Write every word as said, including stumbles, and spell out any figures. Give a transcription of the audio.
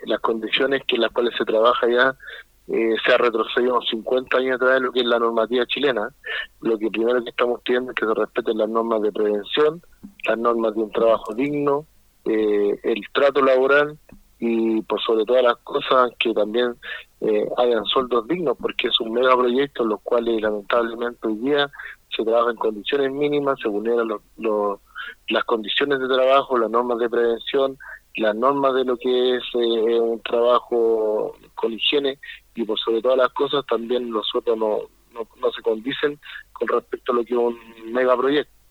las condiciones que en las cuales se trabaja ya eh, se ha retrocedido cincuenta años atrás de lo que es la normativa chilena. Lo que primero que estamos pidiendo es que se respeten las normas de prevención, las normas de un trabajo digno, eh, el trato laboral y por sobre todas las cosas que también eh, hayan sueldos dignos, porque es un megaproyecto en los cuales lamentablemente hoy día se trabaja en condiciones mínimas, se vulneran los, los, las condiciones de trabajo, las normas de prevención, las normas de lo que es eh, un trabajo con higiene, y por sobre todas las cosas también los sueldos no, no, no se condicen con respecto a lo que es un megaproyecto.